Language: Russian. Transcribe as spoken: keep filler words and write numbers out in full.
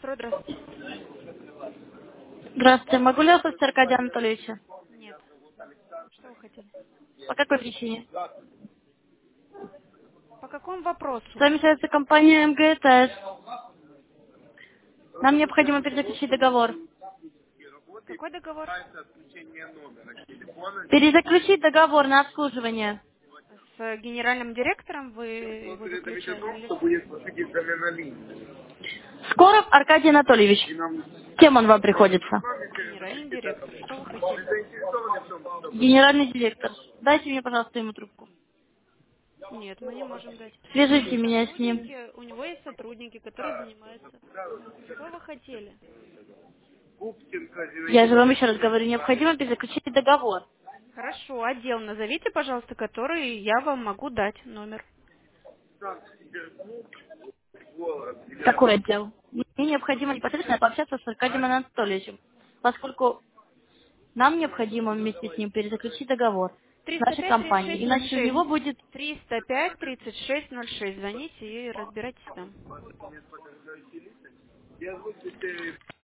Строй, здравствуйте. Здравствуйте. Могу ли я услышать Аркадия Анатольевича? Нет. Что вы хотели? По какой причине? По какому С вопросу? вами связывается компания МГТС. Нам необходимо перезаключить договор. Какой договор? Перезаключить договор на обслуживание. С генеральным директором вы его заключали или с кем? Скоров Аркадий Анатольевич. Кем он вам приходится? Генеральный директор. Что вы хотели? Генеральный директор. Дайте мне, пожалуйста, ему трубку. Нет, мы не можем дать. У него Свяжите есть меня с ним. сотрудники, у него есть сотрудники, которые занимаются. Что вы хотели? Я же вам еще раз говорю, необходимо перезаключить договор. Хорошо, отдел назовите, пожалуйста, который я вам могу дать номер. Какой отдел? Мне необходимо непосредственно пообщаться с Аркадием Анатольевичем, поскольку нам необходимо вместе с ним перезаключить договор с триста нашей пять тридцать компанией, шесть ноль иначе у шесть. него будет... триста пять тридцать шесть ноль шесть. Звоните и разбирайтесь там.